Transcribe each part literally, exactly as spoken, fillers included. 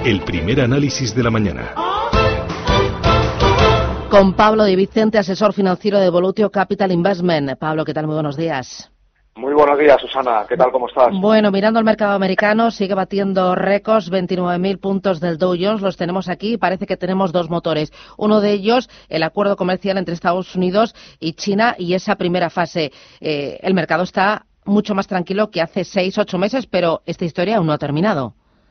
el primer análisis de la mañana. Con Pablo Di Vicente, asesor financiero de Volutio Capital Investment. Pablo, ¿qué tal? Muy buenos días. Muy buenos días, Susana. ¿Qué tal? ¿Cómo estás? Bueno, mirando el mercado americano, sigue batiendo récords, veintinueve mil puntos del Dow Jones, los tenemos aquí. Parece que tenemos dos motores. Uno de ellos, el acuerdo comercial entre Estados Unidos y China y esa primera fase. Eh, el mercado está mucho más tranquilo que hace seis, ocho meses, pero esta historia aún no ha terminado.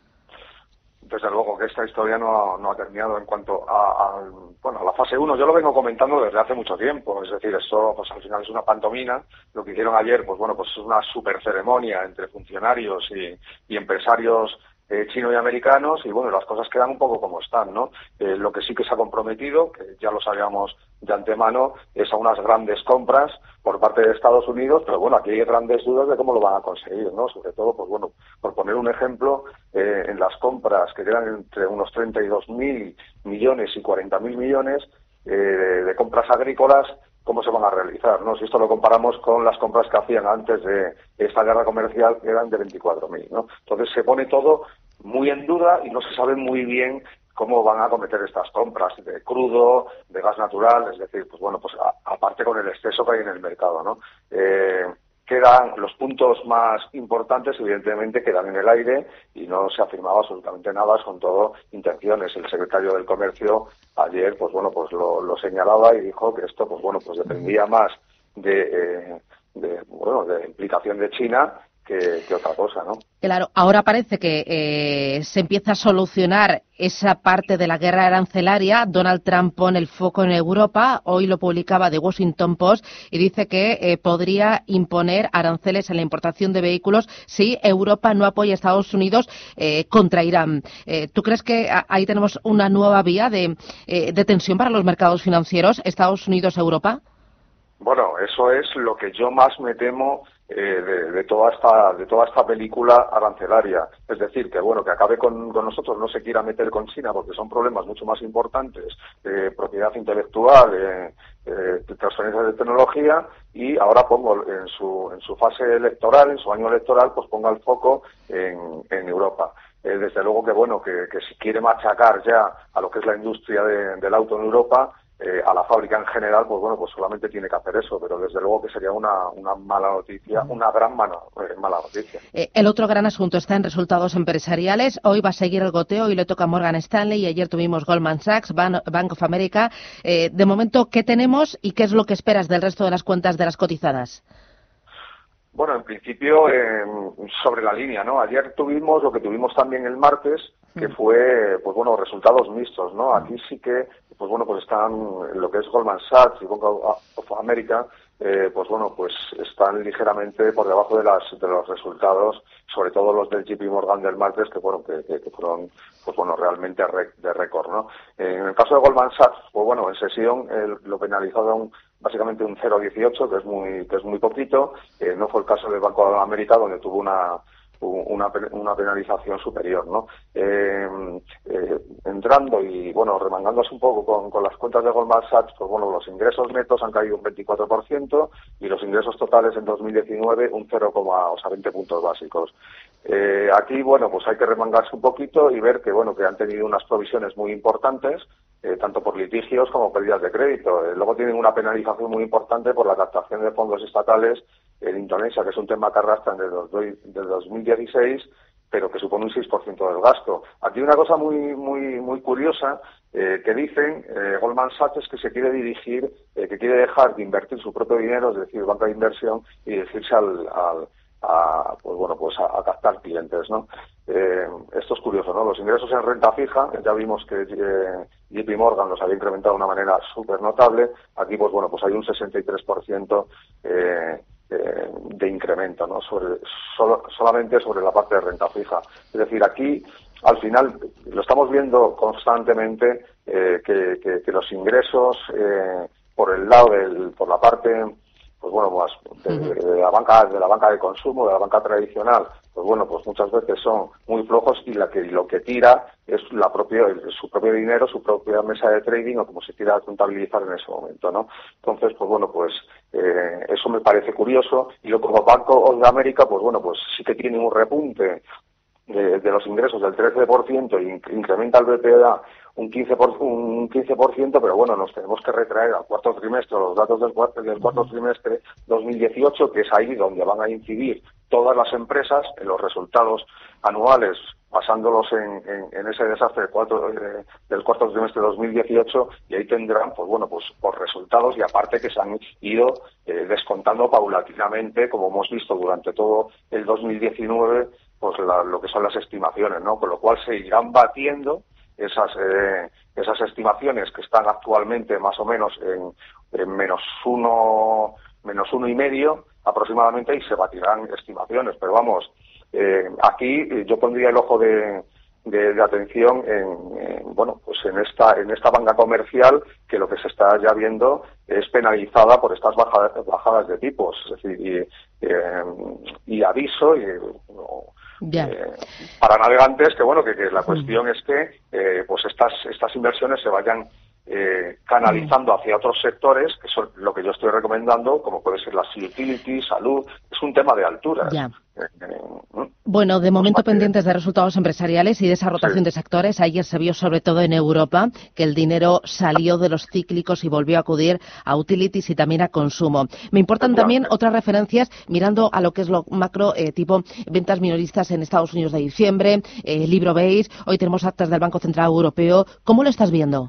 Desde luego que esta historia no ha, no ha terminado en cuanto a, a, bueno, a la fase uno. Yo lo vengo comentando desde hace mucho tiempo. Es decir, esto pues al final es una pantomima. Lo que hicieron ayer, pues bueno, pues es una super ceremonia entre funcionarios y, y empresarios eh, chinos y americanos. Y bueno, las cosas quedan un poco como están, ¿no? Eh, lo que sí que se ha comprometido, que ya lo sabíamos de antemano, es a unas grandes compras por parte de Estados Unidos, pero bueno, aquí hay grandes dudas de cómo lo van a conseguir, ¿no? Sobre todo, pues bueno, por poner un ejemplo, eh, en las compras que quedan entre unos treinta y dos mil millones y cuarenta mil millones eh, de compras agrícolas, ¿cómo se van a realizar, no? Si esto lo comparamos con las compras que hacían antes de esta guerra comercial, que eran de veinticuatro mil, ¿no? Entonces se pone todo muy en duda y no se sabe muy bien cómo van a cometer estas compras de crudo, de gas natural, es decir, pues bueno, pues a, aparte con el exceso que hay en el mercado, ¿no? Eh, quedan los puntos más importantes, evidentemente, quedan en el aire y no se ha firmado absolutamente nada, son todo intenciones. El secretario del Comercio ayer, pues bueno, pues lo, lo señalaba y dijo que esto, pues bueno, pues dependía más de, eh, de bueno, de implicación de China Que, que otra cosa, ¿no? Claro, ahora parece que eh, se empieza a solucionar esa parte de la guerra arancelaria. Donald Trump pone el foco en Europa. Hoy lo publicaba The Washington Post y dice que eh, podría imponer aranceles en la importación de vehículos si Europa no apoya a Estados Unidos eh, contra Irán. Eh, ¿Tú crees que ahí tenemos una nueva vía de, eh, de tensión para los mercados financieros, Estados Unidos-Europa? Bueno, eso es lo que yo más me temo eh, de, de toda esta de toda esta película arancelaria. Es decir, que bueno, que acabe con, con nosotros, no se quiera meter con China porque son problemas mucho más importantes, eh, propiedad intelectual, eh, eh, transferencias de tecnología, y ahora pongo en su en su fase electoral, en su año electoral, pues ponga el foco en, en Europa. Eh, desde luego que bueno, que, que si quiere machacar ya a lo que es la industria de, del auto en Europa, Eh, a la fábrica en general, pues bueno, pues solamente tiene que hacer eso, pero desde luego que sería una, una mala noticia, una gran mala, eh, mala noticia. Eh, el otro gran asunto está en resultados empresariales. Hoy va a seguir el goteo y le toca a Morgan Stanley, y ayer tuvimos Goldman Sachs, Ban Bank of America. Eh, de momento, ¿qué tenemos y qué es lo que esperas del resto de las cuentas de las cotizadas? Bueno, en principio, eh, sobre la línea, ¿no? Ayer tuvimos lo que tuvimos también el martes, que fue, pues bueno, resultados mixtos, ¿no? Aquí sí que, pues bueno, pues están, lo que es Goldman Sachs y Bank of America, eh, pues bueno, pues están ligeramente por debajo de las de los resultados, sobre todo los del J P Morgan del martes, que fueron, que, que fueron, pues bueno, realmente de récord, ¿no? En el caso de Goldman Sachs, pues bueno, en sesión el, lo penalizaron básicamente un cero coma dieciocho, que es muy, que es muy poquito. Eh, no fue el caso del Banco de América, donde tuvo una Una, una penalización superior, ¿no? Eh, eh, entrando y, bueno, remangándose un poco con, con las cuentas de Goldman Sachs, pues bueno, los ingresos netos han caído un veinticuatro por ciento y los ingresos totales en dos mil diecinueve un cero, o sea, veinte puntos básicos. Eh, aquí, bueno, pues hay que remangarse un poquito y ver que, bueno, que han tenido unas provisiones muy importantes, eh, tanto por litigios como pérdidas de crédito. Eh, luego tienen una penalización muy importante por la captación de fondos estatales en Indonesia, que es un tema que arrastran desde dos mil dieciséis, pero que supone un seis por ciento del gasto. Aquí hay una cosa muy muy muy curiosa eh, que dicen eh, Goldman Sachs, es que se quiere dirigir, eh, que quiere dejar de invertir su propio dinero, es decir, banca de inversión, y dirigirse al, al a, pues bueno, pues a, a captar clientes, ¿no? Eh, esto es curioso, ¿no? Los ingresos en renta fija, ya vimos que eh, J P Morgan los había incrementado de una manera súper notable. Aquí, pues bueno, pues hay un sesenta y tres por ciento eh, eh, de incremento, ¿no? Sobre, solo, solamente sobre la parte de renta fija. Es decir, aquí, al final, lo estamos viendo constantemente, eh, que, que, que los ingresos, eh, por el lado del, por la parte, pues bueno, más de, de la banca, de la banca de consumo, de la banca tradicional, pues bueno, pues muchas veces son muy flojos, y la que lo que tira es la propia, su propio dinero, su propia mesa de trading, o como se quiera contabilizar en ese momento, ¿no? Entonces, pues bueno, pues eh, eso me parece curioso. Y luego como Banco de América, pues bueno, pues sí que tiene un repunte de, de los ingresos del trece por ciento y incrementa el B P A un quince por ciento, un quince por ciento, pero bueno, nos tenemos que retraer al cuarto trimestre, los datos del cuarto, del cuarto trimestre dos mil dieciocho, que es ahí donde van a incidir todas las empresas en los resultados anuales, basándolos en, en, en ese desastre del cuarto, eh, del cuarto trimestre de dos mil dieciocho, y ahí tendrán, pues bueno, pues por resultados, y aparte que se han ido eh, descontando paulatinamente, como hemos visto durante todo el dos mil diecinueve, pues la, lo que son las estimaciones, ¿no? Con lo cual se irán batiendo esas eh, esas estimaciones que están actualmente más o menos en, en menos uno menos uno y medio aproximadamente, y se batirán estimaciones, pero vamos, eh, aquí yo pondría el ojo de, de, de atención en, en bueno pues en esta en esta banca comercial, que lo que se está ya viendo es penalizada por estas bajadas, bajadas de tipos, es decir, y, eh, y aviso y no, Ya. Eh, para navegantes que bueno que, que la cuestión es que eh, pues estas estas inversiones se vayan eh, canalizando hacia otros sectores, que son lo que yo estoy recomendando, como puede ser las utilities, salud. Es un tema de alturas. Ya. Eh, eh, Bueno, de pues momento más que- pendientes de resultados empresariales y de esa rotación Sí. de sectores. Ayer se vio sobre todo en Europa que el dinero salió de los cíclicos y volvió a acudir a utilities y también a consumo. Me importan también otras referencias mirando a lo que es lo macro, eh, tipo ventas minoristas en Estados Unidos de diciembre, eh, libro base. Hoy tenemos actas del Banco Central Europeo. ¿Cómo lo estás viendo?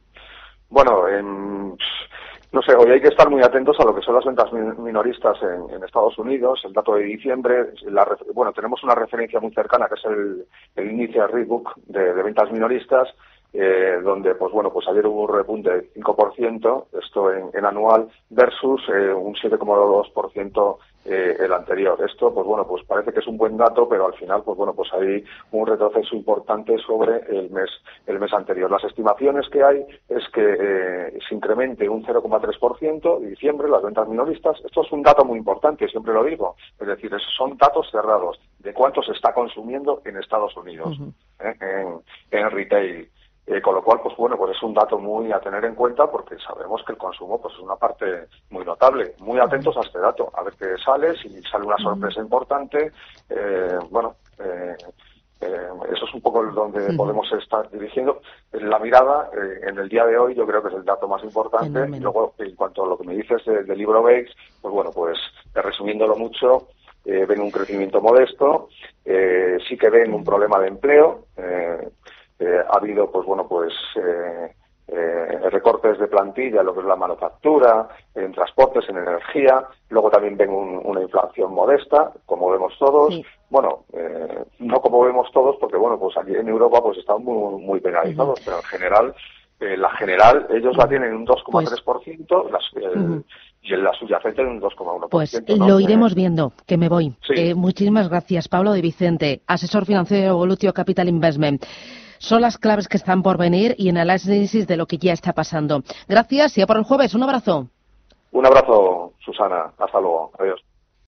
Bueno, en, no sé, hoy hay que estar muy atentos a lo que son las ventas min- minoristas en, en Estados Unidos, el dato de diciembre. La, ref- bueno, tenemos una referencia muy cercana, que es el, el índice Redbook de, de ventas minoristas, eh, donde, pues bueno, pues ayer hubo un repunte del cinco por ciento, esto en, en anual, versus eh, un siete coma dos por ciento eh, el anterior. Esto, pues bueno, pues parece que es un buen dato, pero al final, pues bueno, pues hay un retroceso importante sobre el mes el mes anterior. Las estimaciones que hay es que eh, se incremente un cero coma tres por ciento en diciembre las ventas minoristas. Esto es un dato muy importante, siempre lo digo. Es decir, esos son datos cerrados de cuánto se está consumiendo en Estados Unidos, Uh-huh. eh, en, en retail. Eh, con lo cual, pues bueno, pues es un dato muy a tener en cuenta, porque sabemos que el consumo pues es una parte muy notable. Muy atentos a este dato, a ver qué sale, si sale una sorpresa importante. Eh, bueno, eh, eh, eso es un poco donde Uh-huh. podemos estar dirigiendo la mirada. Eh, en el día de hoy yo creo que es el dato más importante. Fenómeno. Y luego, en cuanto a lo que me dices del de libro base, pues bueno, pues eh, resumiéndolo mucho, eh, ven un crecimiento modesto, eh, sí que ven un problema de empleo. Eh, Eh, ha habido, pues bueno, pues eh, eh, recortes de plantilla, lo que es la manufactura, en transportes, en energía. Luego también ven un, una inflación modesta, como vemos todos. Sí. Bueno, eh, no como vemos todos, porque bueno, pues aquí en Europa pues están muy, muy penalizados, uh-huh. pero en general, eh, la general, ellos la tienen en un dos coma tres por ciento, pues, las, eh, uh-huh. y en la subyacente en un dos coma uno por ciento. Pues ¿no? lo iremos viendo, que me voy. Sí. Eh, muchísimas gracias, Pablo de Vicente, asesor financiero de Evolutio Capital Investment. Son las claves que están por venir y en el análisis de lo que ya está pasando. Gracias y a por el jueves. Un abrazo. Un abrazo, Susana. Hasta luego. Adiós.